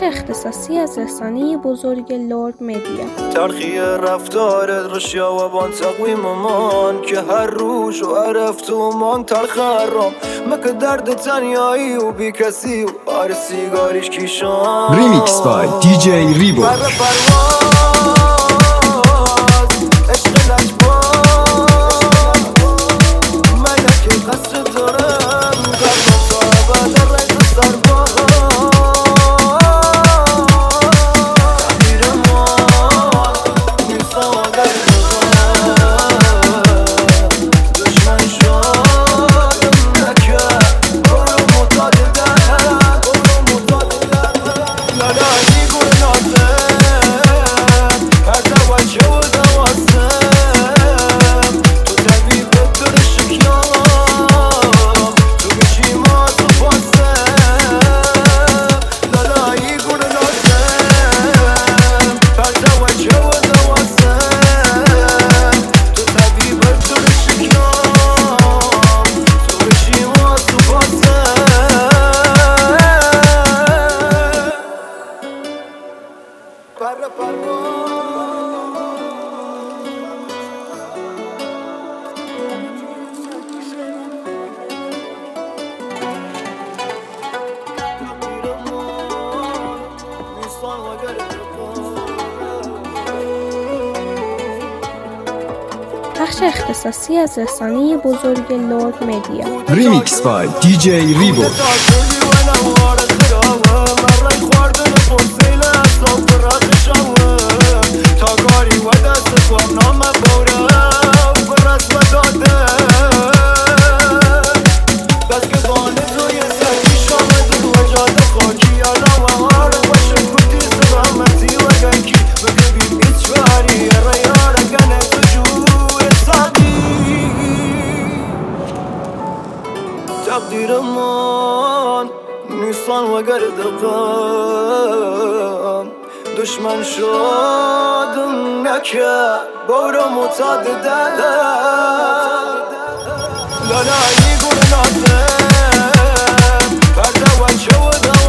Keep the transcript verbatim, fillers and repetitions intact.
بخش اختصاصی از رسانه بزرگ لرد مدیا. تلخی رفتارت رو شیوابان تقویم من که هر روش و عرفت و من تلخ حرام مکه درد تنیایی و بی کسی و هر سیگاریش کیشان. ریمیکس بای دی جی ریبو. بخش اختصاصی از رسانه بزرگ لرد مدیا. ریمیکس بای دی جی ریبو. تقدیر من نیستان و گردقم دشمن شدم نکرد بارم و تاددم لالایی گونه نازم برده و چه ودم